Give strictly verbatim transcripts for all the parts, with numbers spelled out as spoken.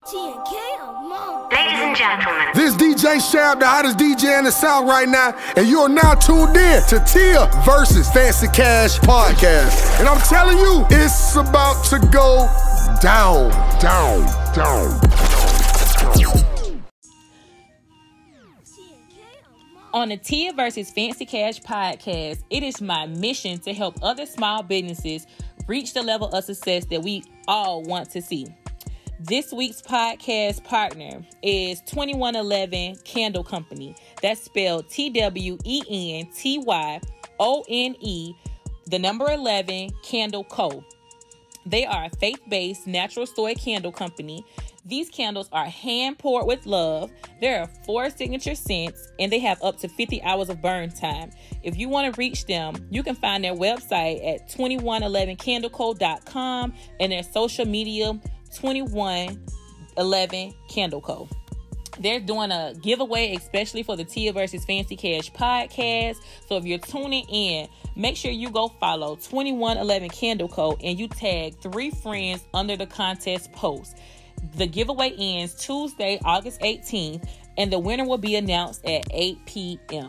Ladies and gentlemen, this D J Shab, the hottest D J in the South right now, and you are now tuned in to Tia versus Fancy Cash podcast. And I'm telling you, it's about to go down, down, down. On the Tia versus Fancy Cash podcast, it is my mission to help other small businesses reach the level of success that we all want to see. This week's podcast partner is twenty-one eleven Candle Company. That's spelled T W E N T Y O N E, the number eleven, Candle Co. They are a faith-based natural soy candle company. These candles are hand-poured with love. There are four signature scents, and they have up to fifty hours of burn time. If you want to reach them, you can find their website at twenty-one eleven candle co dot com and their social media, twenty-one eleven Candle Co. They're doing a giveaway, especially for the Tia versus Fancy Cash podcast. So if you're tuning in, make sure you go follow twenty-one eleven Candle Co. and you tag three friends under the contest post. The giveaway ends Tuesday, August eighteenth, and the winner will be announced at eight p.m.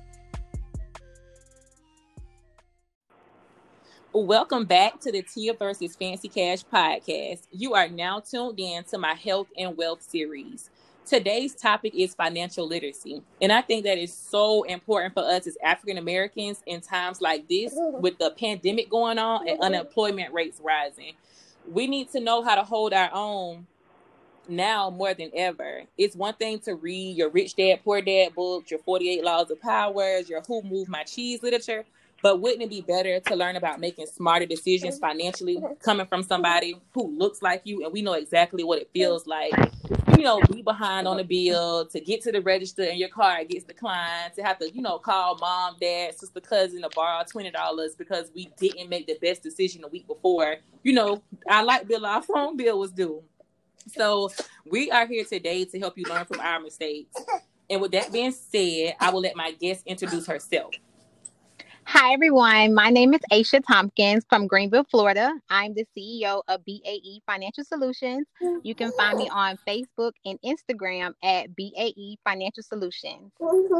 Welcome back to the Tia versus Fancy Cash podcast. You are now tuned in to my health and wealth series. Today's topic is financial literacy. And I think that is so important for us as African Americans in times like this with the pandemic going on and unemployment rates rising. We need to know how to hold our own now more than ever. It's one thing to read your Rich Dad, Poor Dad books, your forty-eight Laws of Power, your Who Moved My Cheese literature. But wouldn't it be better to learn about making smarter decisions financially coming from somebody who looks like you and we know exactly what it feels like? You know, be behind on a bill, to get to the register and your card gets declined, to have to, you know, call mom, dad, sister, cousin to borrow twenty dollars because we didn't make the best decision a week before. You know, our light bill, our phone bill was due. So we are here today to help you learn from our mistakes. And with that being said, I will let my guest introduce herself. Hi, everyone. My name is Aisha Tompkins from Greenville, Florida. I'm the C E O of B A E Financial Solutions. You can find me on Facebook and Instagram at B A E Financial Solutions.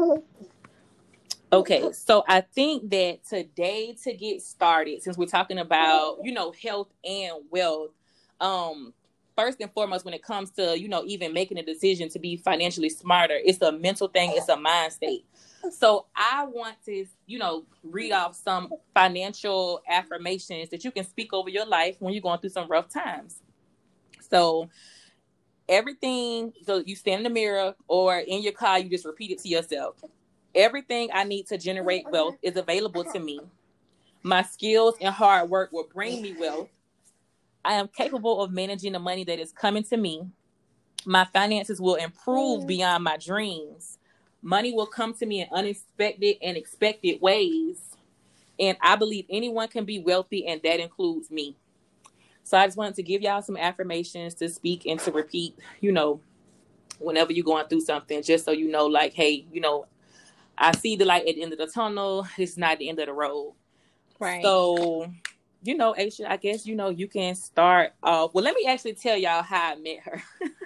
Okay, so I think that today, to get started, since we're talking about, you know, health and wealth, um, first and foremost, when it comes to, you know, even making a decision to be financially smarter, it's a mental thing, it's a mind state. So I want to, you know, read off some financial affirmations that you can speak over your life when you're going through some rough times. So everything, so you stand in the mirror or in your car, you just repeat it to yourself. Everything I need to generate wealth is available to me. My skills and hard work will bring me wealth. I am capable of managing the money that is coming to me. My finances will improve beyond my dreams. Money will come to me in unexpected and expected ways. And I believe anyone can be wealthy, and that includes me. So I just wanted to give y'all some affirmations to speak and to repeat, you know, whenever you're going through something, just so you know, like, hey, you know, I see the light at the end of the tunnel. It's not the end of the road. Right. So, you know, Aisha, I guess, you know, you can start off. Well, let me actually tell y'all how I met her.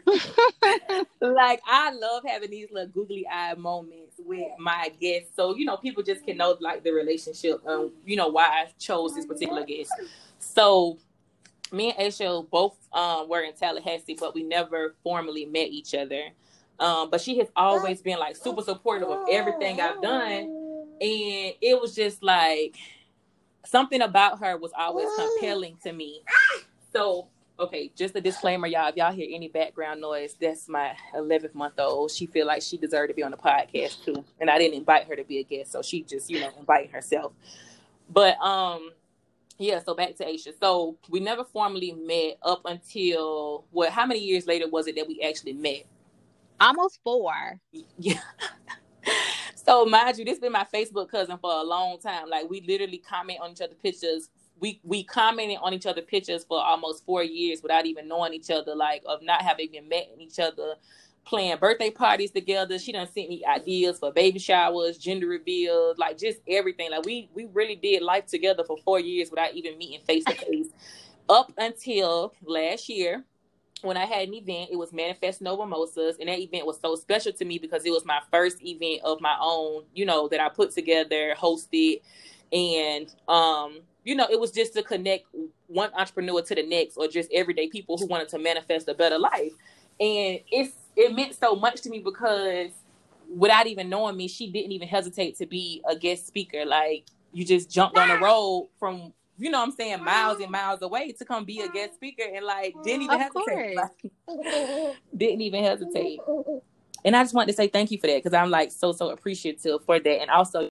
Like, I love having these little googly eye moments with my guests. So, you know, people just can know, like, the relationship, um, you know, why I chose this particular guest. So, me and Aisha both um, were in Tallahassee, but we never formally met each other. Um, but she has always been, like, super supportive of everything I've done. And it was just, like, something about her was always compelling to me. So, okay, just a disclaimer, y'all. If y'all hear any background noise, that's my eleventh month old. She feel like she deserved to be on the podcast too. And I didn't invite her to be a guest, so she just, you know, invited herself. But, um, yeah, so back to Aisha. So we never formally met up until, what, how many years later was it that we actually met? Almost four. Yeah. So mind you, this been my Facebook cousin for a long time. Like, we literally comment on each other's pictures. We we commented on each other's pictures for almost four years without even knowing each other, like, of not having even met each other, playing birthday parties together. She done sent me ideas for baby showers, gender reveals, like, just everything. Like, we we really did life together for four years without even meeting face to face. Up until last year, when I had an event, it was Manifest No Mimosas, and that event was so special to me because it was my first event of my own, you know, that I put together, hosted, and um, you know, it was just to connect one entrepreneur to the next, or just everyday people who wanted to manifest a better life. And it's it meant so much to me because without even knowing me, she didn't even hesitate to be a guest speaker. Like, you just jumped on the road from, you know what I'm saying, miles and miles away to come be a guest speaker, and like didn't even Of hesitate. course. Like, didn't even hesitate. And I just wanted to say thank you for that, because I'm like so so appreciative for that, and also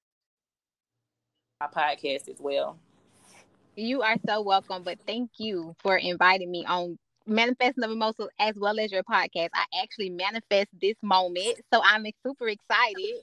my podcast as well. You are so welcome, but thank you for inviting me on Manifest No Mimosas as well as your podcast. I actually manifest this moment, so I'm super excited.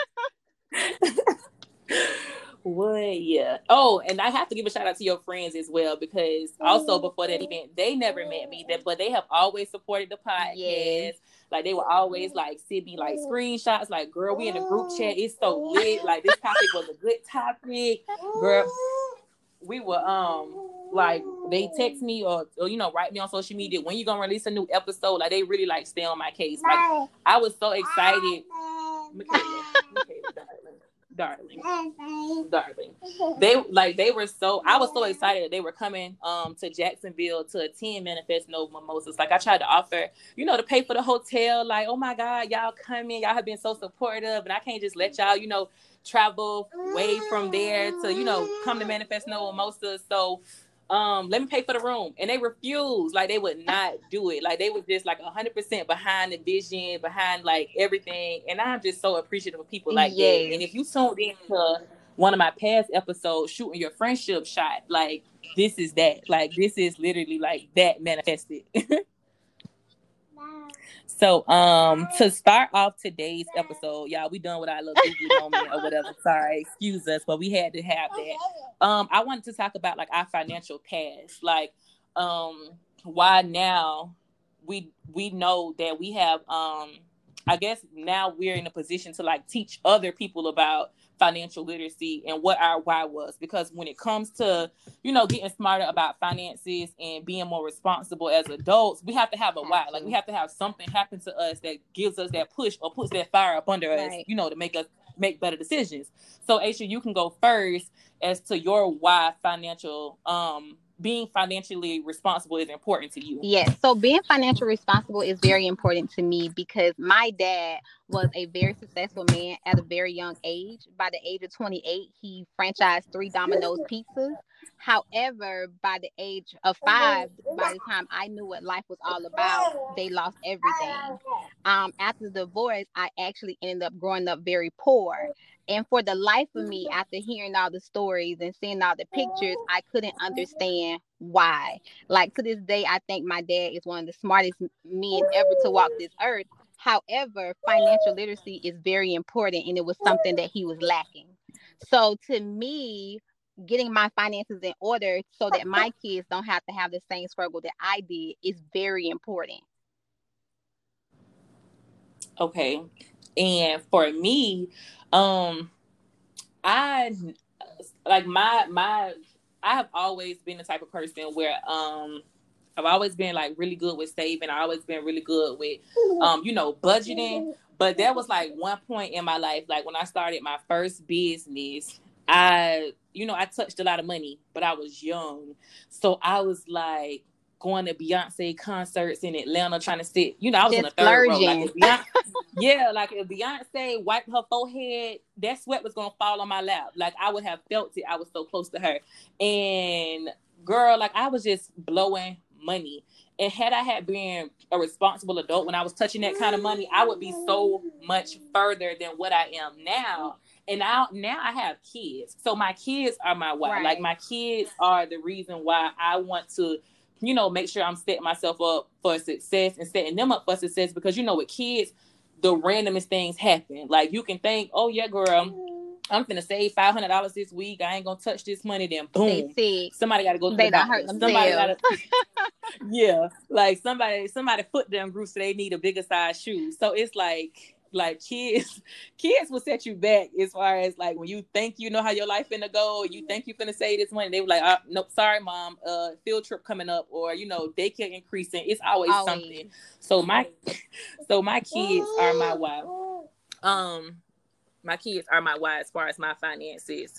What? Yeah. Oh, and I have to give a shout out to your friends as well, because also before that event, they never met me, that but they have always supported the podcast. Yes. Like, they were always like send me like screenshots, like, girl, we in a group chat, it's so lit. Like, this topic was a good topic, girl. We were um like, they text me or, or you know, write me on social media, when you gonna release a new episode. Like, they really like stay on my case. Like, I was so excited. Michaela, Michaela, darling. Darling. Darling. They like they were so I was so excited that they were coming um to Jacksonville to attend Manifest No Mimosas. Like, I tried to offer, you know, to pay for the hotel. Like, oh my God, y'all coming. Y'all have been so supportive, and I can't just let y'all, you know, travel way from there to, you know, come to Manifest No Mimosas. So um let me pay for the room, and they refused. Like, they would not do it. Like, they were just like one hundred percent behind the vision, behind like everything, and I'm just so appreciative of people like Yes. that. And if you tuned into one of my past episodes, Shooting Your Friendship Shot, like, this is that. Like, this is literally like that manifested. So, um, to start off today's episode, y'all, we done with our little Google moment or whatever. Sorry, excuse us, but we had to have that. Um, I wanted to talk about like our financial past, like, um, why now we we know that we have, um, I guess now we're in a position to like teach other people about financial literacy and what our why was. Because when it comes to, you know, getting smarter about finances and being more responsible as adults, we have to have a why. Like, we have to have something happen to us that gives us that push or puts that fire up under us, Right. you know, to make us make better decisions. So, Aisha, you can go first as to your why financial, um, being financially responsible is important to you. Yes. So being financially responsible is very important to me because my dad was a very successful man at a very young age. By the age of twenty-eight, he franchised three Domino's pizzas. However, by the age of five, by the time I knew what life was all about, they lost everything. Um, after the divorce, I actually ended up growing up very poor. And for the life of me, after hearing all the stories and seeing all the pictures, I couldn't understand why. Like, to this day, I think my dad is one of the smartest men ever to walk this earth. However, financial literacy is very important, and it was something that he was lacking. So to me, getting my finances in order so that my kids don't have to have the same struggle that I did is very important. Okay. And for me, um, I like my my I have always been the type of person where um I've always been like really good with saving. I've always been really good with um, you know, budgeting. But there was like one point in my life, like when I started my first business, I, you know, I touched a lot of money, but I was young. So I was like going to Beyonce concerts in Atlanta, trying to sit, you know, I was Just on the third row. splurging. Like if Beyonce, yeah, like if Beyonce wiped her forehead, that sweat was going to fall on my lap. Like I would have felt it. I was so close to her. And girl, like I was just blowing money. And had I had been a responsible adult when I was touching that kind of money, I would be so much further than what I am now. And now, now I have kids. So my kids are my why. Right. Like my kids are the reason why I want to, you know, make sure I'm setting myself up for success and setting them up for success. Because, you know, with kids, the randomest things happen. Like you can think, oh yeah, girl, I'm finna save five hundred dollars this week. I ain't gonna touch this money. Then boom, They sick. somebody got to go to They the don't doctor. hurt Somebody got themselves. to, yeah, like somebody, somebody foot them grew so they need a bigger size shoe. So it's like like kids, kids will set you back as far as like when you think you know how your life finna go, you think you finna save this money, they were like, uh, nope, sorry, mom, uh, field trip coming up, or you know, daycare increasing. It's always, always. something. So my, so my kids are my why. Um, my kids are my why as far as my finances.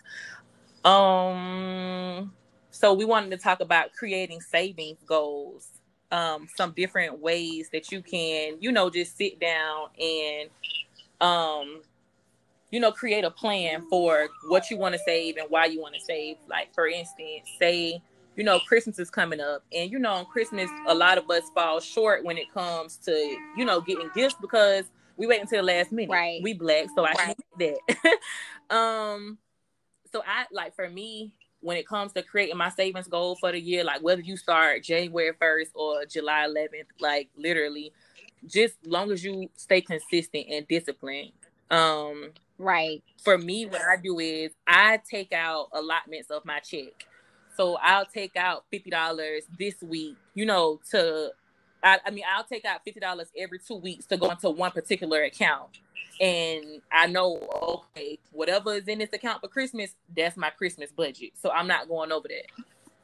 Um, so we wanted to talk about creating savings goals. Um, some different ways that you can, you know, just sit down and, um, you know, create a plan for what you want to save and why you want to save. Like, for instance, say, you know, Christmas is coming up, and, you know, on Christmas, a lot of us fall short when it comes to, you know, getting gifts because we wait until the last minute. Right. We Black, so I right. admit that. um, so I, like, for me, when it comes to creating my savings goal for the year, like whether you start January first or July eleventh, like literally, just long as you stay consistent and disciplined. Um, right. For me, what I do is I take out allotments of my check. So I'll take out fifty dollars this week, you know, to, I, I mean, I'll take out fifty dollars every two weeks to go into one particular account. And I know, okay, whatever is in this account for Christmas, that's my Christmas budget. So I'm not going over that.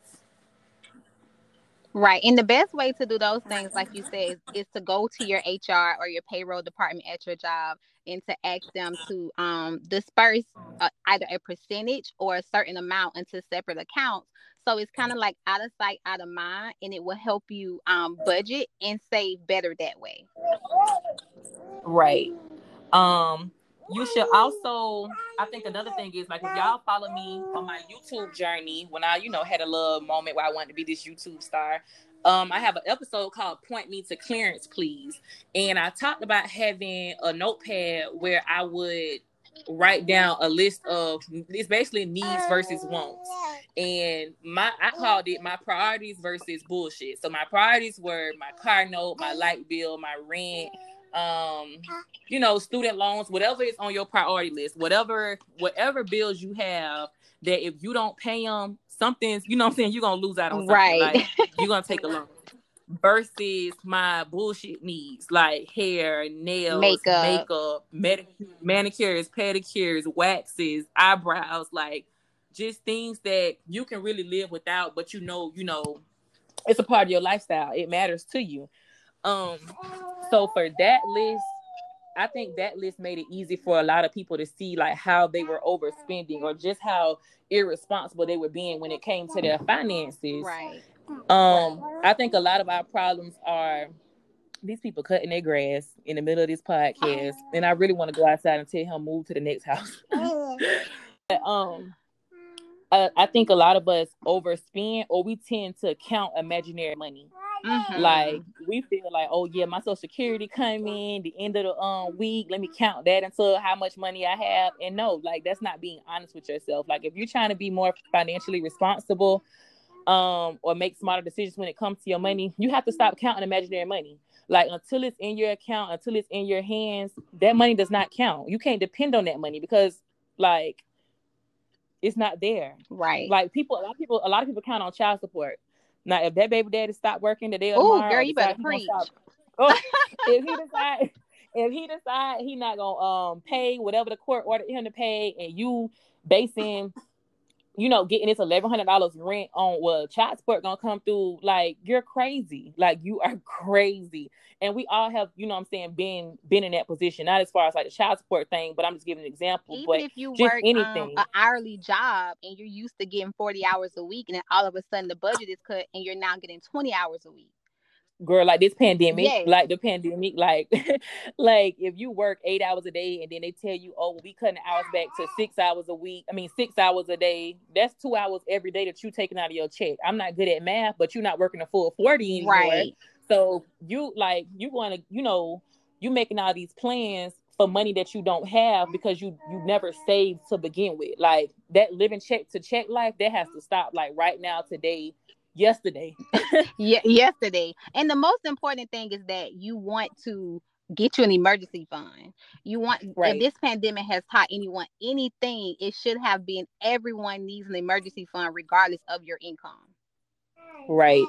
Right. And the best way to do those things, like you said, is, is to go to your H R or your payroll department at your job and to ask them to um, disperse uh, either a percentage or a certain amount into separate accounts. So it's kind of like out of sight, out of mind, and it will help you um, budget and save better that way. Right. Um, you should also, I think another thing is, like, if y'all follow me on my YouTube journey, when I, you know, had a little moment where I wanted to be this YouTube star, um, I have an episode called Point Me to Clearance, Please. And I talked about having a notepad where I would write down a list of, it's basically needs versus wants. And my, I called it my priorities versus bullshit. So my priorities were my car note, my light bill, my rent, um you know, student loans, whatever is on your priority list, whatever whatever bills you have that if you don't pay them, something's, you know what I'm saying, you're gonna lose out on something. Right. Like you're gonna take a loan. Versus my bullshit needs, like hair, nails, makeup, makeup manicure, manicures, pedicures, waxes, eyebrows, like just things that you can really live without, but you know, you know, it's a part of your lifestyle. It matters to you. Um, so for that list, I think that list made it easy for a lot of people to see like how they were overspending or just how irresponsible they were being when it came to their finances. Right. Um, I think a lot of our problems are these people cutting their grass in the middle of this podcast, and I really want to go outside and tell him move to the next house. but, um, I, I think a lot of us overspend, or we tend to count imaginary money. Mm-hmm. Like we feel like, oh yeah, my Social Security come in the end of the um week. Let me count that until how much money I have. And no, like that's not being honest with yourself. Like if you're trying to be more financially responsible, um, or make smarter decisions when it comes to your money, you have to stop counting imaginary money. Like until it's in your account, until it's in your hands, that money does not count. You can't depend on that money because like it's not there. Right. Like people, a lot of people, a lot of people count on child support. Now, if that baby daddy stop working today or Ooh, tomorrow, girl, you better preach. Oh, if he decide, if he decide he not gonna um pay whatever the court ordered him to pay, and you basing, you know, getting this eleven hundred dollars rent on well, child support gonna come through, like you're crazy. Like you are crazy. And we all have, you know what I'm saying, been been in that position. Not as far as like the child support thing, but I'm just giving an example. Even but if you just work anything. Um, an hourly job and you're used to getting forty hours a week, and then all of a sudden the budget is cut and you're now getting twenty hours a week. Girl, like this pandemic, yes. like the pandemic, like, like if you work eight hours a day and then they tell you, oh, we cutting the hours back to six hours a week. I mean, six hours a day. That's two hours every day that you taking out of your check. I'm not good at math, but you're not working a full forty anymore. Right. So you like, you want to, you know, you making all these plans for money that you don't have because you, you never saved to begin with. Like that living check to check life, that has to stop like right now, today, yesterday. yeah, yesterday. And the most important thing is that you want to get you an emergency fund. You want, right. If this pandemic has taught anyone anything, it should have been everyone needs an emergency fund regardless of your income. Right.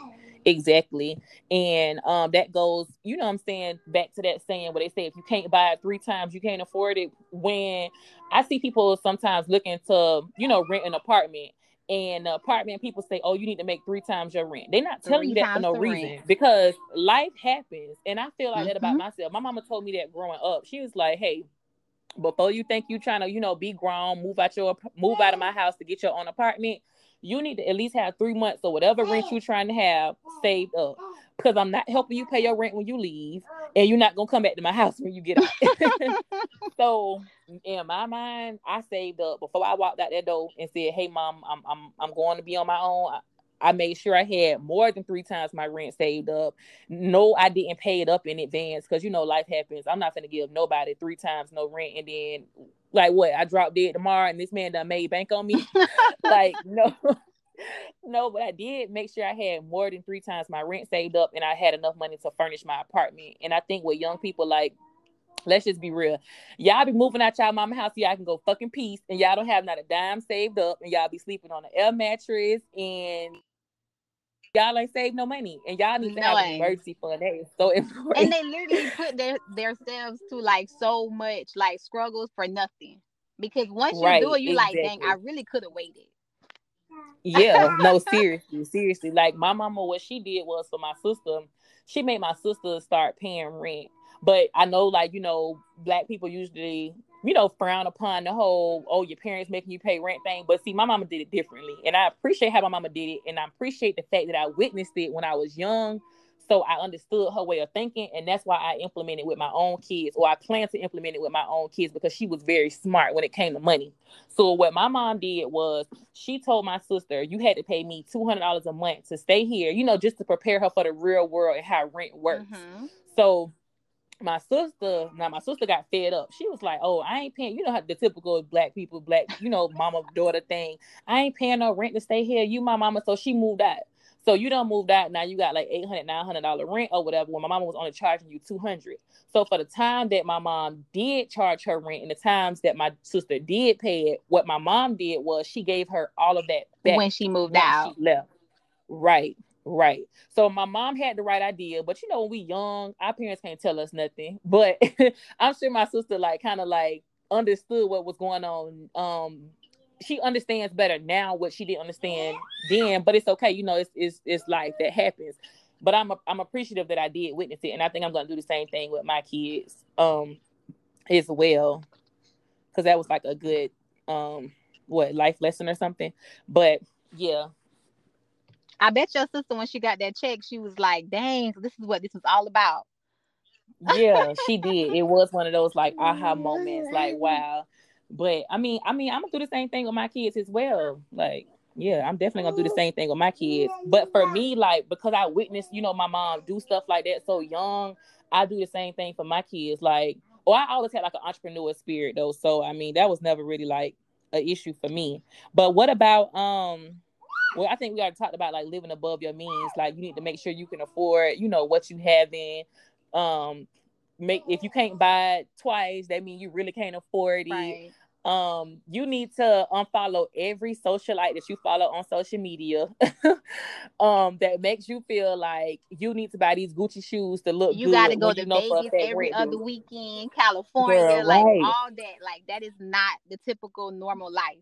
Exactly. And um that goes, you know what I'm saying, back to that saying where they say if you can't buy it three times, you can't afford it. When I see people sometimes looking to, you know, rent an apartment, and the apartment people say, oh, you need to make three times your rent. They're not telling Three you that for times no the reason, rent. because life happens. And I feel like that about Mm-hmm. myself. My mama told me that growing up. She was like, hey, before you think you trying to, you know, be grown, move out your move out of my house to get your own apartment, you need to at least have three months or whatever rent you're trying to have saved up. Because I'm not helping you pay your rent when you leave, and you're not gonna come back to my house when you get out. So in my mind, I saved up before I walked out that door and said, hey mom, I'm I'm I'm going to be on my own. I, I made sure I had more than three times my rent saved up. No, I didn't pay it up in advance because, you know, life happens. I'm not going to give nobody three times no rent. And then, like, what? I drop dead tomorrow and this man done made bank on me? Like, no. No, but I did make sure I had more than three times my rent saved up, and I had enough money to furnish my apartment. And I think with young people, like, let's just be real. Y'all be moving out y'all mama house so y'all can go fucking peace, and y'all don't have not a dime saved up, and y'all be sleeping on an air mattress, and y'all ain't save no money, and y'all need to No have an way. emergency fund. That is so important. And they literally put their themselves to like so much like struggles for nothing. Because once you do Right, it, you like, dang, I exactly. really could have waited. Yeah, no, seriously, seriously. Like my mama, what she did was for my sister, she made my sister start paying rent. But I know, like, you know, black people usually, you know, frown upon the whole, oh, your parents making you pay rent thing. But see, my mama did it differently. And I appreciate how my mama did it. And I appreciate the fact that I witnessed it when I was young. So I understood her way of thinking. And that's why I implemented with my own kids, or I plan to implement it with my own kids, because she was very smart when it came to money. So what my mom did was she told my sister, you had to pay me two hundred dollars a month to stay here, you know, just to prepare her for the real world and how rent works. Mm-hmm. So my sister, now my sister got fed up. She was like, oh, I ain't paying, you know how the typical black people, black, you know, mama, daughter thing. I ain't paying no rent to stay here. You my mama. So she moved out. So you done moved out. Now you got like eight hundred dollars, nine hundred dollars rent or whatever, when my mama was only charging you two hundred dollars. So for the time that my mom did charge her rent and the times that my sister did pay it, what my mom did was she gave her all of that back When she moved once out. she left. Right. Right. So my mom had the right idea, but you know, when we young, our parents can't tell us nothing. But I'm sure my sister like kind of like understood what was going on. Um, she understands better now what she didn't understand then, but it's okay. You know, it's it's it's life that happens. But I'm a, I'm appreciative that I did witness it, and I think I'm gonna do the same thing with my kids um as well, because that was like a good um what life lesson or something. But yeah. I bet your sister, when she got that check, she was like, dang, so this is what this was all about. Yeah, she did. It was one of those like aha moments, like wow. But I mean, I mean, I'm gonna do the same thing with my kids as well. Like, yeah, I'm definitely gonna do the same thing with my kids. But for me, like, because I witnessed, you know, my mom do stuff like that so young, I do the same thing for my kids. Like, oh, I always had like an entrepreneur spirit though. So I mean, that was never really like an issue for me. But what about um well, I think we already talked about like living above your means. Like you need to make sure you can afford, you know, what you have in. Um, make if you can't buy it twice, that means you really can't afford it. Right. Um, you need to unfollow every socialite that you follow on social media. um, that makes you feel like you need to buy these Gucci shoes to look You got to good go when to you know for a Vegas fact every rent other due. weekend, California, Girl, like right. all that. Like that is not the typical normal life.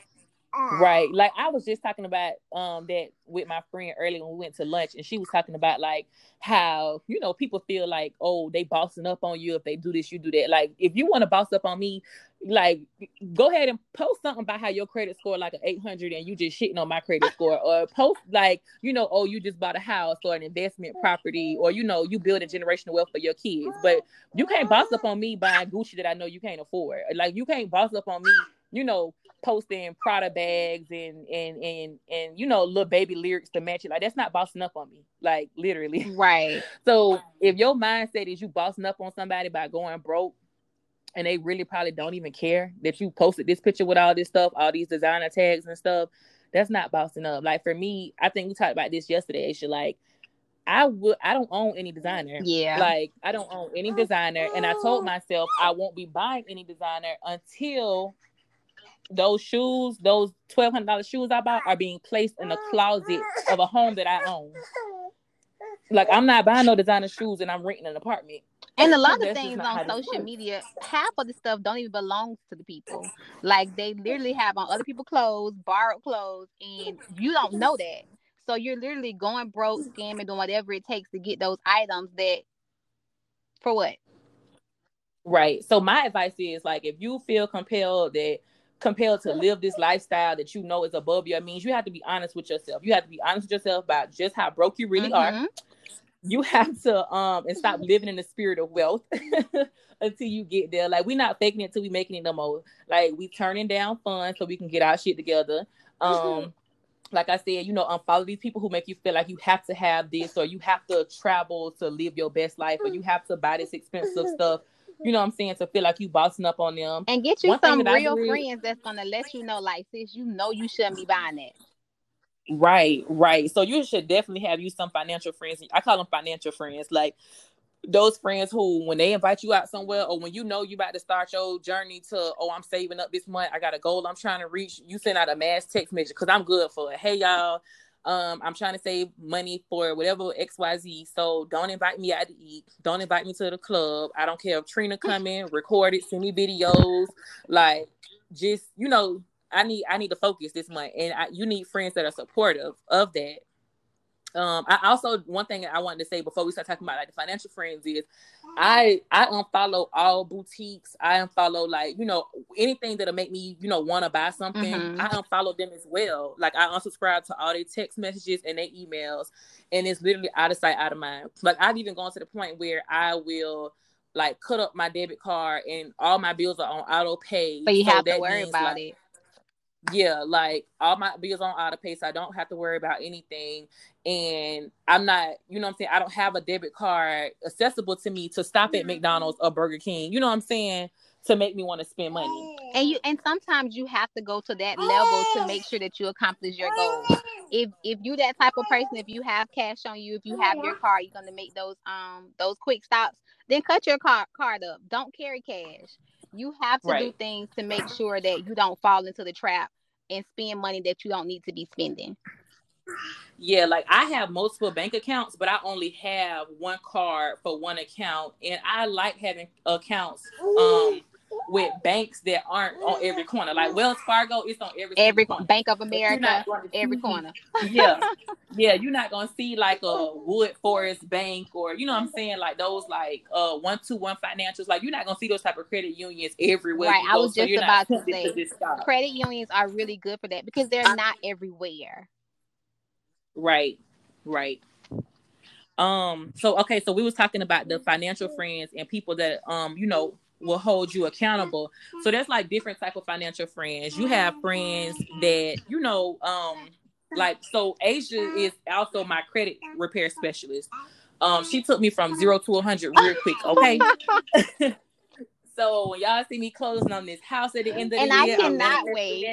Right. Like I was just talking about um that with my friend earlier when we went to lunch, and she was talking about like how, you know, people feel like, oh, they bossing up on you if they do this, you do that. Like if you want to boss up on me, like go ahead and post something about how your credit score like an eight hundred and you just shitting on my credit score, or post like, you know, oh, you just bought a house or an investment property, or, you know, you build a generational wealth for your kids. But you can't boss up on me buying Gucci that I know you can't afford. Like you can't boss up on me, you know, posting Prada bags and and and and you know, little baby lyrics to match it. Like that's not bossing up on me, like literally. Right. So if your mindset is you bossing up on somebody by going broke, and they really probably don't even care that you posted this picture with all this stuff, all these designer tags and stuff, that's not bossing up. Like for me, I think we talked about this yesterday, Aisha, like I would I don't own any designer. Yeah. Like I don't own any designer, and I told myself I won't be buying any designer until those shoes, those twelve hundred dollars shoes I bought, are being placed in the closet of a home that I own. Like, I'm not buying no designer shoes and I'm renting an apartment. And a lot of things on social media, half of the stuff don't even belong to the people. Like, they literally have on other people's clothes, borrowed clothes, and you don't know that. So you're literally going broke, scamming, doing whatever it takes to get those items that, for what? Right. So my advice is, like, if you feel compelled that compelled to live this lifestyle that you know is above your means, you have to be honest with yourself. You have to be honest with yourself about just how broke you really mm-hmm. are. You have to um and stop living in the spirit of wealth until you get there. Like, we're not faking it until we making it no more. Like, we turning down fun so we can get our shit together. Um, like I said, you know, unfollow these people who make you feel like you have to have this, or you have to travel to live your best life, or you have to buy this expensive stuff. You know what I'm saying? To feel like you bossing up on them. And get you One some real really... friends that's gonna let you know, like, sis, you know you shouldn't be buying that. Right, right. So you should definitely have you some financial friends. I call them financial friends. Like, those friends who, when they invite you out somewhere, or when you know you about to start your journey to, oh, I'm saving up this month, I got a goal I'm trying to reach, you send out a mass text message, because I'm good for it. Hey, y'all, um, I'm trying to save money for whatever X Y Z, so don't invite me out to eat. Don't invite me to the club. I don't care if Trina come in, record it, send me videos. Like, just, you know, I need I need to focus this month, and I, you need friends that are supportive of that. Um, I also, one thing I wanted to say before we start talking about like the financial friends is, I I unfollow all boutiques. I unfollow, like, you know, anything that'll make me, you know, want to buy something. Mm-hmm. I unfollow them as well. Like, I unsubscribe to all their text messages and their emails, and it's literally out of sight, out of mind. Like, I've even gone to the point where I will, like, cut up my debit card and all my bills are on auto pay. But you so have to worry about like, it. Yeah, like, all my bills on auto pay, so I don't have to worry about anything. And I'm not, you know what I'm saying, I don't have a debit card accessible to me to stop at McDonald's or Burger King, you know what I'm saying, to make me want to spend money. And you and sometimes you have to go to that level to make sure that you accomplish your goal. If if you that type of person, if you have cash on you, if you have your car, you're gonna make those um those quick stops, then cut your car card up. Don't carry cash. You have to right. do things to make sure that you don't fall into the trap and spend money that you don't need to be spending. Yeah, like, I have multiple bank accounts, but I only have one card for one account, and I like having accounts um with banks that aren't on every corner. Like, Wells Fargo, it's on every every corner. Bank of America, every corner. Yeah, yeah, you're not gonna see like a Wood Forest Bank, or, you know what I'm saying, like those like uh one two one financials. Like, you're not gonna see those type of credit unions everywhere. Right, you go, I was so just about to say to credit unions are really good for that because they're not everywhere. Right, right. Um. So okay. So we was talking about the financial friends and people that um you know will hold you accountable. So there's like different type of financial friends. You have friends that, you know, um, like, so Asia is also my credit repair specialist. Um, she took me from zero to a hundred real quick. Okay. So when y'all see me closing on this house at the end of the and year, I cannot wait.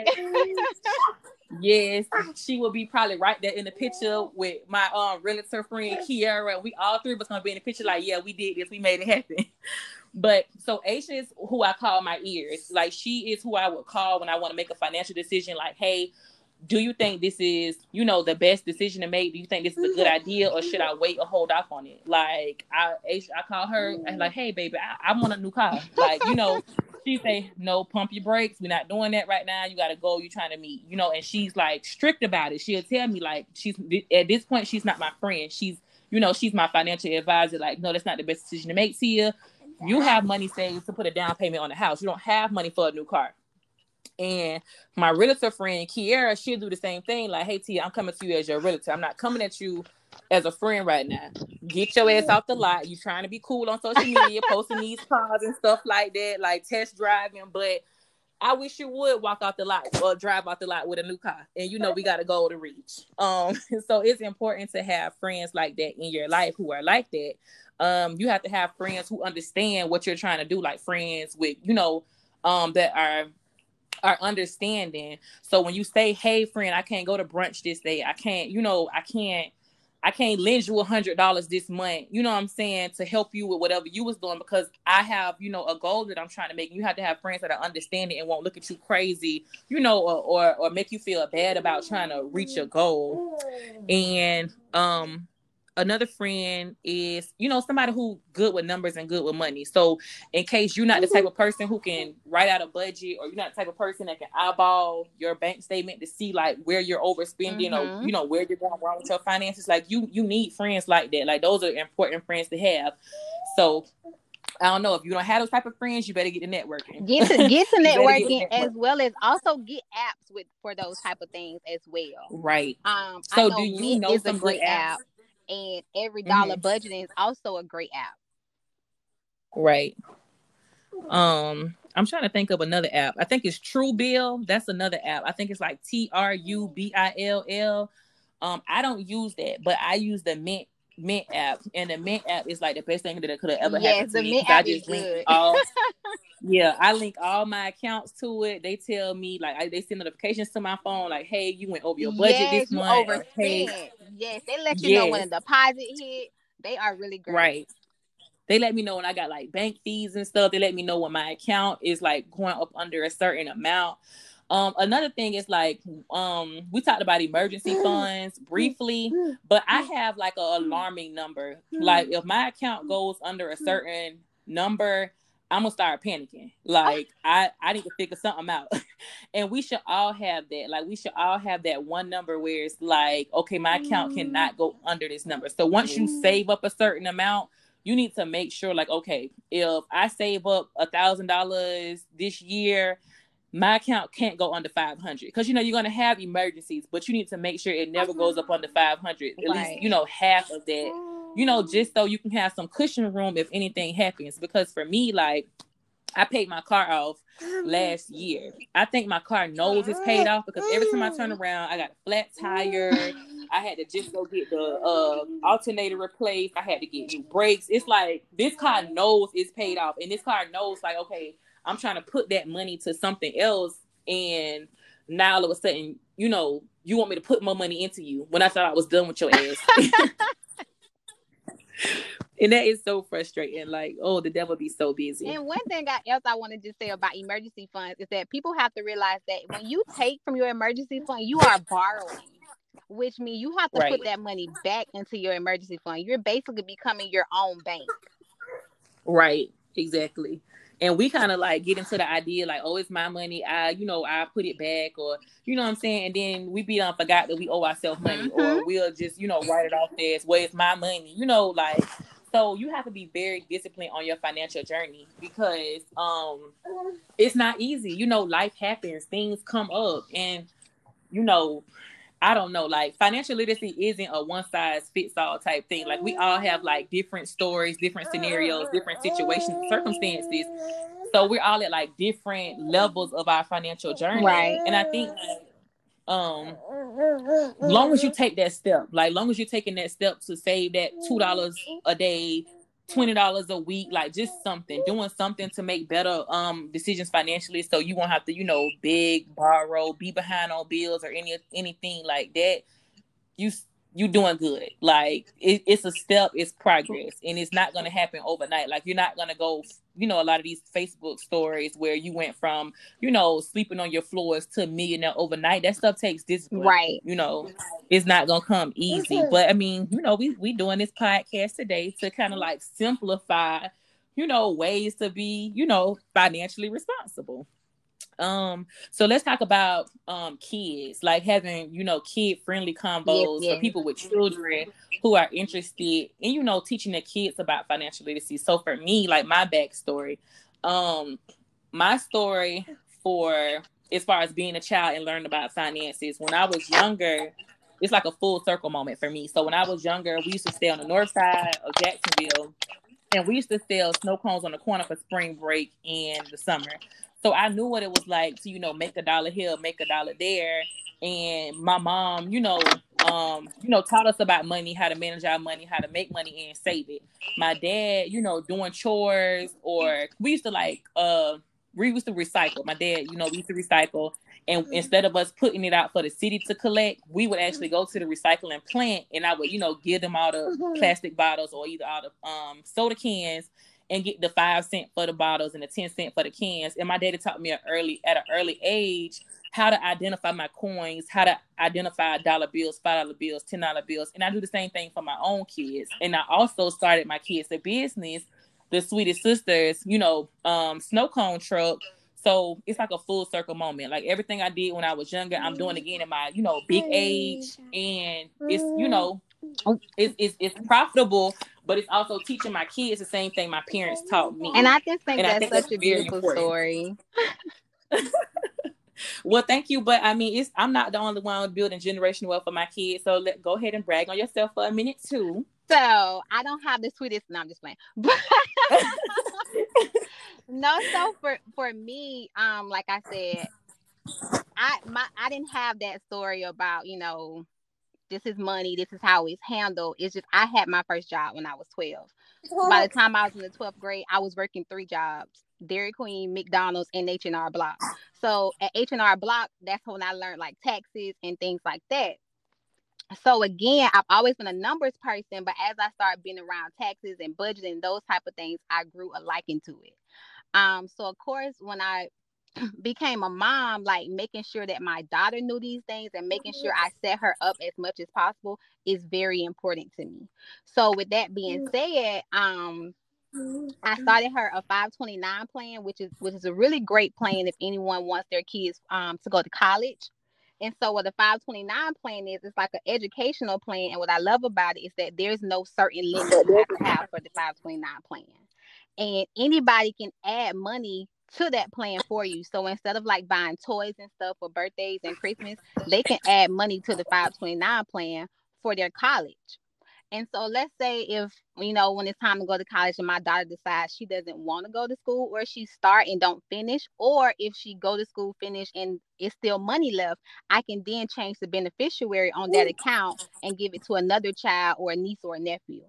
Yes, she will be probably right there in the picture with my um realtor friend Kiara. We all three of us gonna be in the picture like, yeah, we did this, we made it happen. But so Aisha is who I call my ears. Like, she is who I would call when I want to make a financial decision. Like, hey, do you think this is, you know, the best decision to make? Do you think this is a good idea, or should I wait or hold off on it? Like, I Aisha, I call her and like, hey, baby, I, I want a new car. Like, you know, she say, no, pump your brakes. We're not doing that right now. You got to go. You're trying to meet, you know, and she's like strict about it. She'll tell me, like, she's at this point, she's not my friend. She's, you know, she's my financial advisor. Like, no, that's not the best decision to make, Tia. You have money saved to put a down payment on the house. You don't have money for a new car. And my realtor friend, Kiara, she'll do the same thing. Like, hey, Tia, I'm coming to you as your realtor. I'm not coming at you as a friend right now. Get your ass off the lot. You trying to be cool on social media, posting these cars and stuff like that, like test driving. But I wish you would walk off the lot or drive off the lot with a new car. And, you know, we got a goal to reach. Um, so it's important to have friends like that in your life who are like that. Um, you have to have friends who understand what you're trying to do, like friends with, you know, um, that are are understanding. So when you say, hey, friend, I can't go to brunch this day. I can't, you know, I can't, I can't lend you a hundred dollars this month. You know what I'm saying? To help you with whatever you was doing, because I have, you know, a goal that I'm trying to make. You have to have friends that are understanding and won't look at you crazy, you know, or, or, or make you feel bad about trying to reach a goal. And, um, another friend is, you know, somebody who good with numbers and good with money. So in case you're not the type of person who can write out a budget, or you're not the type of person that can eyeball your bank statement to see like where you're overspending, mm-hmm. or, you know, where you're going wrong with your finances, like you, you need friends like that. Like those are important friends to have. So I don't know, if you don't have those type of friends, you better get to networking. Get to get to networking, get as well as also get apps with for those type of things as well. Right. Um. So I know do you Mint know is some a great apps? app, and Every Dollar Mm-hmm. Budgeting is also a great app. Right. Um. I'm trying to think of another app. I think it's Truebill. That's another app. I think it's like T R U B I L L. Um. I don't use that, but I use the Mint. Mint app, and the Mint app is like the best thing that could have ever yes, happened to the me. Mint I app just is link good. all, yeah, I link all my accounts to it. They tell me like I, they send notifications to my phone like, "Hey, you went over your budget yes, this you month." Overspent. Hey, yes, they let you yes. know when a deposit hit. They are really great. Right. They let me know when I got like bank fees and stuff. They let me know when my account is like going up under a certain amount. Um, another thing is like, um, we talked about emergency funds briefly, but I have like an alarming number. Like if my account goes under a certain number, I'm gonna start panicking. Like I, I need to figure something out. And we should all have that. Like we should all have that one number where it's like, okay, my account cannot go under this number. So once you save up a certain amount, you need to make sure like, okay, if I save up a thousand dollars this year, my account can't go under five hundred, because, you know, you're going to have emergencies, but you need to make sure it never goes up under five hundred, at right. least, you know, half of that, you know, just so you can have some cushion room if anything happens. Because for me, like, I paid my car off last year. I think my car knows it's paid off, because every time I turn around, I got a flat tire. I had to just go get the uh, alternator replaced. I had to get new brakes. It's like, this car knows it's paid off, and this car knows like, okay, I'm trying to put that money to something else, and now all of a sudden, you know, you want me to put more money into you when I thought I was done with your ass. And that is so frustrating. Like, oh, the devil be so busy. And one thing I, else I want to just say about emergency funds is that people have to realize that when you take from your emergency fund, you are borrowing, which means you have to right. put that money back into your emergency fund. You're basically becoming your own bank. Right. Exactly. And we kind of like get into the idea like, oh, it's my money. I, you know, I put it back, or, you know what I'm saying? And then we be done forgot that we owe ourselves money, mm-hmm. or we'll just, you know, write it off as, well, it's my money, you know, like, so you have to be very disciplined on your financial journey, because um, it's not easy. You know, life happens, things come up, and, you know, I don't know, like financial literacy isn't a one size fits all type thing. Like we all have like different stories, different scenarios, different situations, circumstances. So we're all at like different levels of our financial journey. Right. And I think um, long as you take that step, like long as you're taking that step to save that two dollars a day, twenty dollars a week, like just something, doing something to make better um decisions financially, so you won't have to, you know, beg, borrow, be behind on bills or any anything like that. You you doing good. Like it, it's a step, it's progress, and it's not going to happen overnight. Like you're not going to go, you know, a lot of these Facebook stories where you went from, you know, sleeping on your floors to a millionaire overnight. That stuff takes discipline, right? You know, it's not going to come easy. But I mean, you know, we we doing this podcast today to kind of like simplify, you know, ways to be, you know, financially responsible. Um, so let's talk about um kids, like having, you know, kid friendly combos yes, yes. for people with children who are interested in, you know, teaching their kids about financial literacy. So for me, like my backstory, um, my story for as far as being a child and learning about finances, when I was younger, it's like a full circle moment for me. So when I was younger, we used to stay on the north side of Jacksonville, and we used to sell snow cones on the corner for spring break in the summer. So I knew what it was like to, you know, make a dollar here, make a dollar there. And my mom, you know, um, you know, taught us about money, how to manage our money, how to make money and save it. My dad, you know, doing chores, or we used to like, uh, we used to recycle. My dad, you know, we used to recycle. And instead of us putting it out for the city to collect, we would actually go to the recycling plant, and I would, you know, give them all the plastic bottles or either all the um, soda cans, and get the five cent for the bottles and the ten cent for the cans. And my daddy taught me at early at an early age how to identify my coins, how to identify dollar bills, five dollar bills, ten dollar bills. And I do the same thing for my own kids. And I also started my kids a business, the Sweetest Sisters, you know, um, snow cone truck. So it's like a full circle moment. Like everything I did when I was younger, I'm doing again in my, you know, big age. And it's, you know, it's, it's, it's profitable, but it's also teaching my kids the same thing my parents taught me. And I just think and that's I think such that's a beautiful important. story. Well, thank you. But I mean, it's I'm not the only one building generational wealth for my kids. So let go ahead and brag on yourself for a minute too. So I don't have the sweetest. No, I'm just playing. But no, so for for me, um, like I said, I my I didn't have that story about, you know, this is money, this is how it's handled. It's just I had my first job when I was twelve. By the time I was in the twelfth grade, I was working three jobs: Dairy Queen, McDonald's, and H and R Block. So at H and R Block, that's when I learned like taxes and things like that. So again, I've always been a numbers person, but as I started being around taxes and budgeting and those type of things, I grew a liking to it. Um, so of course, when I became a mom, like making sure that my daughter knew these things and making sure I set her up as much as possible is very important to me. So with that being said, um, I started her a five twenty-nine plan, which is which is a really great plan if anyone wants their kids um to go to college. And so what the five twenty-nine plan is, it's like an educational plan. And what I love about it is that there's no certain limit you have to have for the five twenty-nine plan. And anybody can add money to that plan for you. So instead of like buying toys and stuff for birthdays and Christmas, they can add money to the five twenty-nine plan for their college. And so let's say if, you know, when it's time to go to college and my daughter decides she doesn't want to go to school, or she start and don't finish, or if she go to school, finish, and it's still money left, I can then change the beneficiary on that account and give it to another child or a niece or a nephew.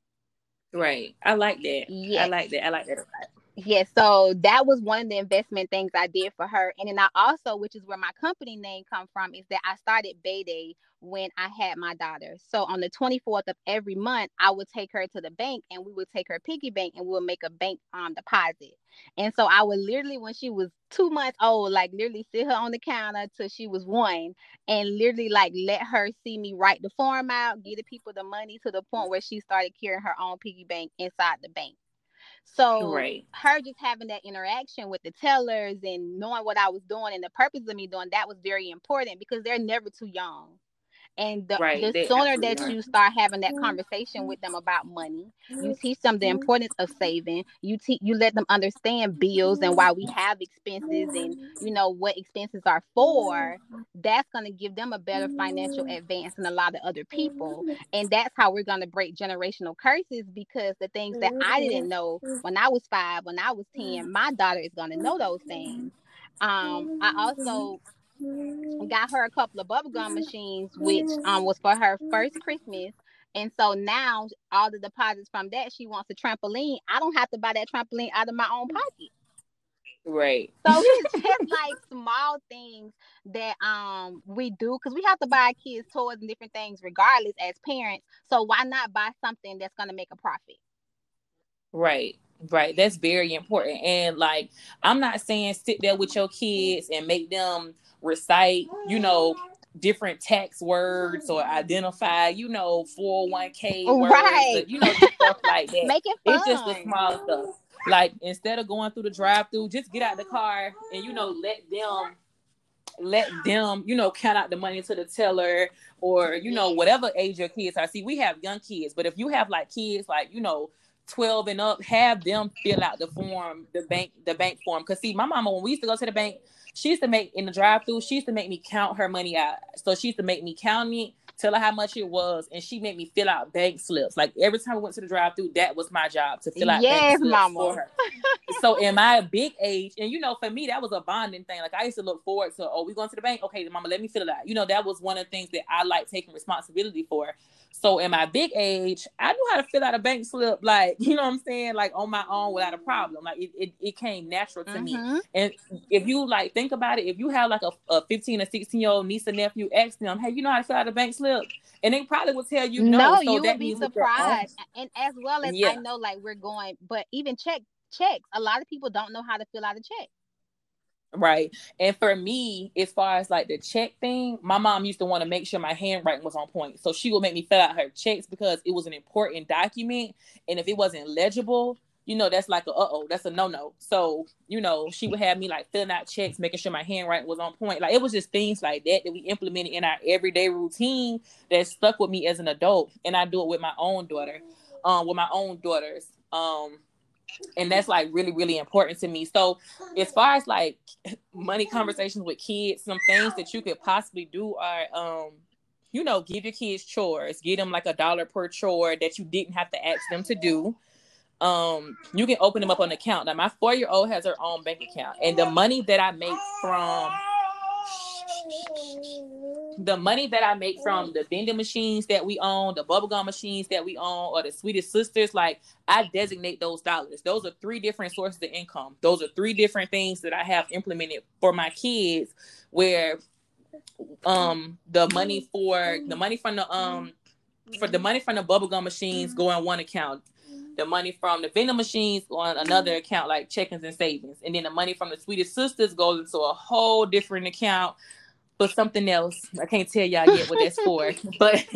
Right. I like that. Yes. I like that. I like that a lot. Yes, so that was one of the investment things I did for her. And then I also, which is where my company name come from, is that I started Bayday when I had my daughter. So on the twenty-fourth of every month, I would take her to the bank and we would take her piggy bank and we'll make a bank um deposit. And so I would literally, when she was two months old, like literally sit her on the counter till she was one and literally like let her see me write the form out, give the people the money to the point where she started carrying her own piggy bank inside the bank. So right. her just having that interaction with the tellers and knowing what I was doing and the purpose of me doing that was very important because they're never too young. And the, right. the they sooner that are. you start having that conversation with them about money, you teach them the importance of saving. You te- you let them understand bills and why we have expenses and, you know, what expenses are for. That's going to give them a better financial advance than a lot of other people. And that's how we're going to break generational curses, because the things that I didn't know when I was five, when I was ten, my daughter is going to know those things. Um, I also got her a couple of bubblegum machines, which um was for her first Christmas. And so now all the deposits from that, she wants a trampoline. I don't have to buy that trampoline out of my own pocket. Right. So it's just like small things that um we do, because we have to buy kids toys and different things regardless as parents. So why not buy something that's going to make a profit? Right. Right. That's very important. And like, I'm not saying sit there with your kids and make them recite, you know, different tax words or identify, you know, four oh one k words, right. or, you know, stuff like that. Make it fun. It's just the small stuff. Like, instead of going through the drive-through, just get out the car and, you know, let them let them, you know, count out the money to the teller, or, you know, whatever age your kids are. See, we have young kids, but if you have like kids like, you know, twelve and up, have them fill out the form, the bank, the bank form. Cause see, my mama, when we used to go to the bank, she used to make in the drive-through, she used to make me count her money out. So she used to make me count it, tell her how much it was, and she made me fill out bank slips. Like every time we went to the drive-through, that was my job, to fill out yes, bank slips mama. for her. So in my big age, and you know, for me, that was a bonding thing. Like I used to look forward to, oh, we going to the bank? Okay, mama, let me fill it out. You know, that was one of the things that I like taking responsibility for. So in my big age, I knew how to fill out a bank slip, like, you know what I'm saying? Like on my own without a problem. Like it, it, it came natural to mm-hmm. me. And if you like, think about it, if you have like a, a fifteen or sixteen year old niece or nephew, ask them, hey, you know how to fill out a bank slip? And they probably will tell you no. No, so you that would be means surprised. And as well as yeah. I know, like we're going, but even check checks. A lot of people don't know how to fill out a check. Right. And for me, as far as like the check thing, my mom used to want to make sure my handwriting was on point. So she would make me fill out her checks because it was an important document. And if it wasn't legible, you know, that's like a uh-oh, that's a no-no. So, you know, she would have me like filling out checks, making sure my handwriting was on point. Like it was just things like that that we implemented in our everyday routine that stuck with me as an adult. And I do it with my own daughter, um, with my own daughters. Um, And that's like really, really important to me. So as far as like money conversations with kids, some things that you could possibly do are, um, you know, give your kids chores, get them like a dollar per chore that you didn't have to ask them to do. Um, you can open them up on an account. Now my four-year-old has her own bank account, and the money that I make from the money that I make from the vending machines that we own, the bubblegum machines that we own, or the Sweetest Sisters, like I designate those dollars. Those are three different sources of income. Those are three different things that I have implemented for my kids, where um the money for the money from the um for the money from the bubblegum machines go on one account. The money from the vending machines on another account, like checkings and savings. And then the money from the Sweetest Sisters goes into a whole different account for something else. I can't tell y'all yet what that's for. But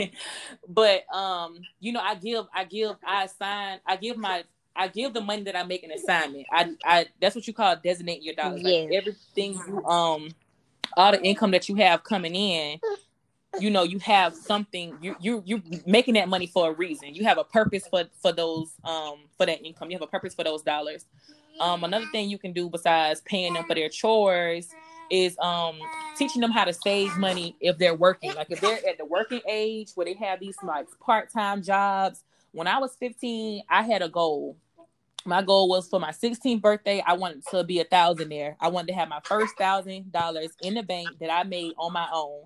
but um, you know, I give I give I assign I give my I give the money that I make an assignment. I I that's what you call designating your dollars. Yes. Like everything you um all the income that you have coming in, you know, you have something, you you you making that money for a reason. You have a purpose for for those um for that income. You have a purpose for those dollars. Um, another thing you can do besides paying them for their chores is um teaching them how to save money if they're working. Like if they're at the working age where they have these like part-time jobs. When I was fifteen, I had a goal. My goal was for my sixteenth birthday, I wanted to be a thousandaire. I wanted to have my first thousand dollars in the bank that I made on my own.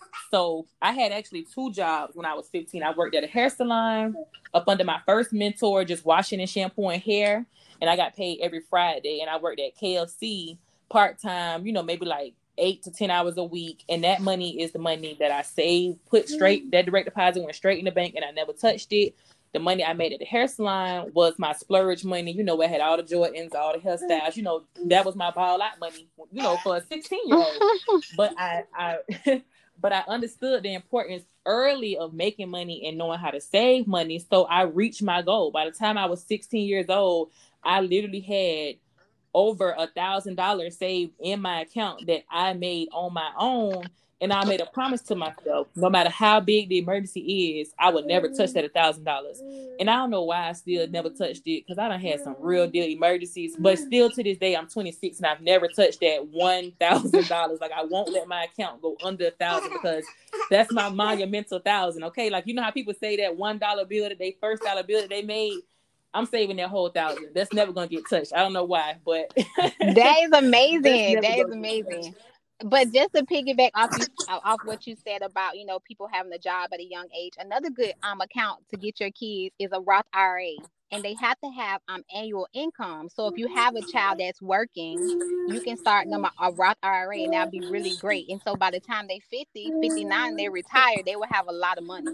So I had actually two jobs when I was fifteen. I worked at a hair salon up under my first mentor, just washing and shampooing hair. And I got paid every Friday. And I worked at K F C part-time, you know, maybe like eight to ten hours a week. And that money is the money that I saved, put straight, that direct deposit went straight in the bank and I never touched it. The money I made at the hair salon was my splurge money. You know, I had all the Jordans, all the hairstyles. You know, that was my ball out money, you know, for a sixteen-year-old. But I, I but I understood the importance early of making money and knowing how to save money. So I reached my goal. By the time I was sixteen years old, I literally had over a thousand dollars saved in my account that I made on my own. And I made a promise to myself, no matter how big the emergency is, I would never touch that a thousand dollars. And I don't know why I still never touched it, because I done had some real deal emergencies. But still to this day, I'm twenty-six and I've never touched that one thousand dollars. Like I won't let my account go under a thousand, because that's my monumental thousand. Okay, like you know how people say that one dollar bill that they first dollar bill that they made. I'm saving that whole thousand. That's never gonna get touched. I don't know why, but that is amazing. That is amazing. But just to piggyback off you, off what you said about, you know, people having a job at a young age, another good um account to get your kids is a Roth I R A, and they have to have um annual income. So if you have a child that's working, you can start them a, a Roth I R A, and that'll be really great. And so by the time they fifty, fifty-nine, and they retire, they will have a lot of money.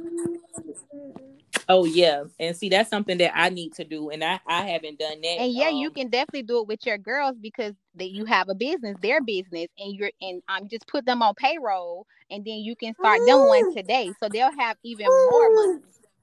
Oh yeah, and see that's something that I need to do, and I, I haven't done that. And yeah, um, you can definitely do it with your girls, because that you have a business, their business, and you're and um just put them on payroll, and then you can start them one today, so they'll have even more money.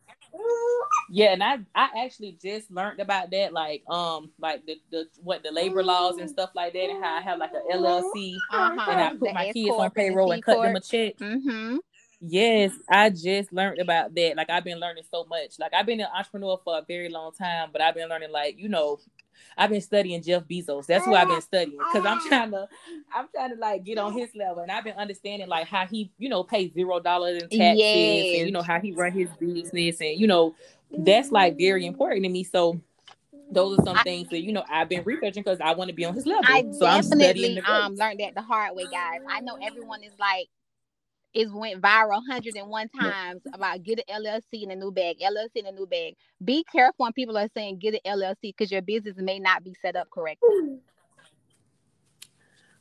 Yeah, and I I actually just learned about that, like um like the, the what the labor laws and stuff like that, and how I have like a L L C, uh-huh. and I put The my S kids corp on payroll and, and cut corp. them a check. Mm-hmm. Yes, I just learned about that. Like I've been learning so much. Like I've been an entrepreneur for a very long time, but I've been learning, like, you know, I've been studying Jeff Bezos. That's who I've been studying, because I'm trying to, I'm trying to like get on his level, and I've been understanding like how he, you know, pays zero dollars in taxes, yes. and you know how he run his business, and you know that's like very important to me. So those are some I, things that, you know, I've been researching because I want to be on his level. I so definitely I'm um learned that the hard way, guys. I know everyone is like, it went viral one hundred one times about get an L L C in a new bag, L L C in a new bag. Be careful when people are saying get an L L C, because your business may not be set up correctly.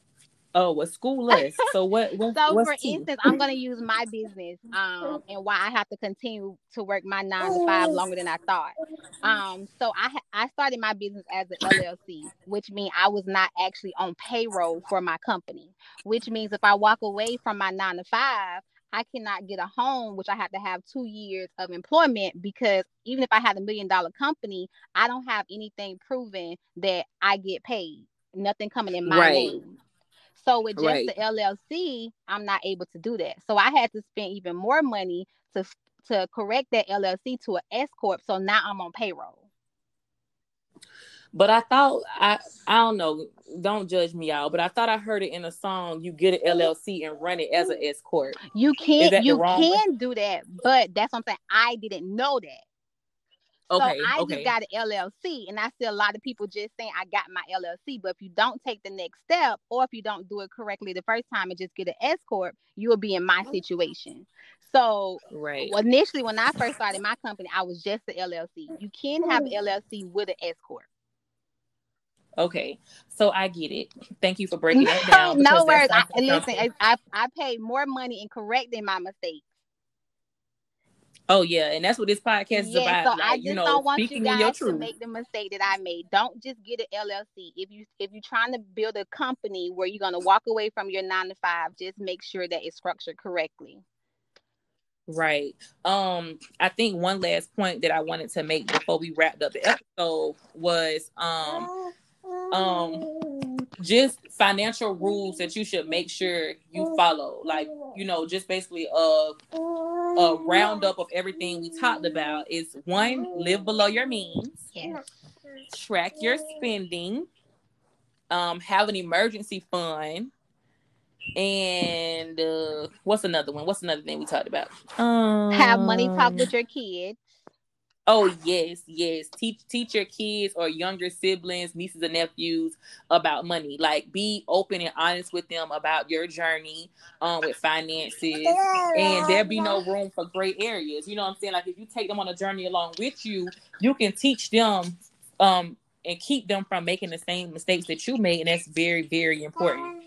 Oh, well, school us. So what? what So, what's for T? instance, I'm going to use my business um, and why I have to continue to work my nine to five longer than I thought. Um, so I ha- I started my business as an L L C, which means I was not actually on payroll for my company. Which means if I walk away from my nine to five, I cannot get a home, which I have to have two years of employment because even if I had a million dollar company, I don't have anything proven that I get paid. Nothing coming in my Right. name. So with just Right. the L L C, I'm not able to do that. So I had to spend even more money to to correct that L L C to an S corp. So now I'm on payroll. But I thought I I don't know. Don't judge me, y'all. But I thought I heard it in a song. You get an L L C and run it as an S corp. You Is can't that the you wrong way? can do that, but that's something I didn't know that. So Okay. I just Okay. got an L L C, and I see a lot of people just saying I got my L L C. But if you don't take the next step, or if you don't do it correctly the first time and just get an S corp, you will be in my situation. So Right. initially, when I first started my company, I was just the L L C. You can have an L L C with an S corp. Okay. So I get it. Thank you for breaking that No, down no because that's worries. I, something. listen, something- I, I I paid more money in correcting my mistakes. Oh yeah, and that's what this podcast is Yeah, so about. I Like, you just know, don't want you speaking in your guys to truth. make the mistake that I made. Don't just get an L L C. If you if you're trying to build a company where you're gonna walk away from your nine to five, just make sure that it's structured correctly. Right. Um, I think one last point that I wanted to make before we wrapped up the episode was um um just financial rules that you should make sure you follow. Like, you know, just basically a a roundup of everything we talked about is one, live below your means. Yes. Track your spending. Um, have an emergency fund. And uh, what's another one? What's another thing we talked about? Um, Have money talk with your kids. Oh yes, yes. Teach teach your kids or younger siblings, nieces and nephews about money. Like, be open and honest with them about your journey um with finances, and there be no room for gray areas. You know what I'm saying? Like, if you take them on a journey along with you, you can teach them um and keep them from making the same mistakes that you made, and that's very, very important.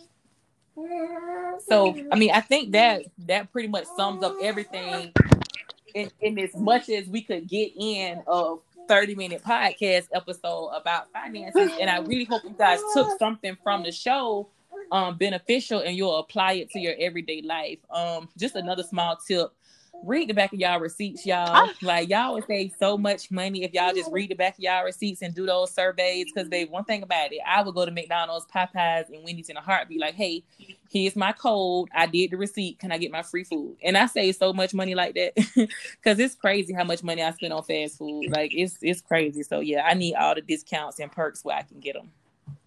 So, I mean, I think that that pretty much sums up everything in, in as much as we could get in a thirty minute podcast episode about finances. And I really hope you guys took something from the show um, beneficial and you'll apply it to your everyday life. Um, just another small tip. Read the back of y'all receipts, y'all. Like, y'all would save so much money if y'all just read the back of y'all receipts and do those surveys. Because, babe, one thing about it, I would go to McDonald's, Popeyes, and Wendy's in a heartbeat. Like, hey, here's my code. I did the receipt. Can I get my free food? And I save so much money like that because it's crazy how much money I spend on fast food. Like, it's it's crazy. So, yeah, I need all the discounts and perks where I can get them.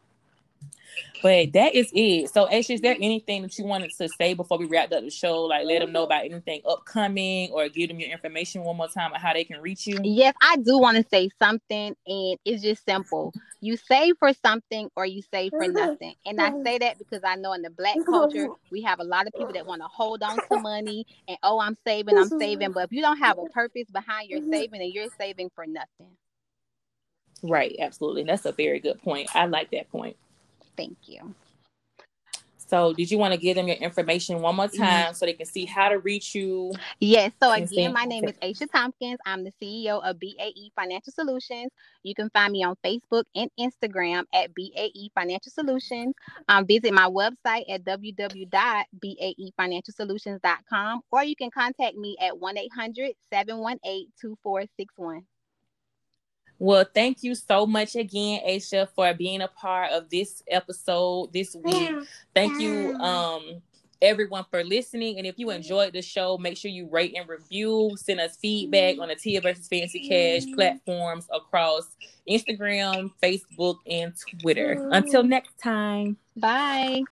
But that is it. So, Aisha, is there anything that you wanted to say before we wrapped up the show? Like, let them know about anything upcoming or give them your information one more time on how they can reach you? Yes, I do want to say something, and it's just simple. You save for something or you save for nothing. And I say that because I know in the Black culture, we have a lot of people that want to hold on to money and, oh, I'm saving, I'm saving. But if you don't have a purpose behind your saving, then you're saving for nothing. Right, absolutely. That's a very good point. I like that point. Thank you. So did you want to give them your information one more time so they can see how to reach you? Yes. So and again, see- my name is Aisha Tompkins. I'm the C E O of B A E Financial Solutions. You can find me on Facebook and Instagram at B A E Financial Solutions. Um, visit my website at w w w dot b a e financial solutions dot com, or you can contact me at one eight hundred, seven one eight, two four six one. Well, thank you so much again, Aisha, for being a part of this episode this week. Thank you, um, everyone, for listening. And if you enjoyed the show, make sure you rate and review. Send us feedback on the Tia versus Fancy Cash platforms across Instagram, Facebook, and Twitter. Until next time. Bye.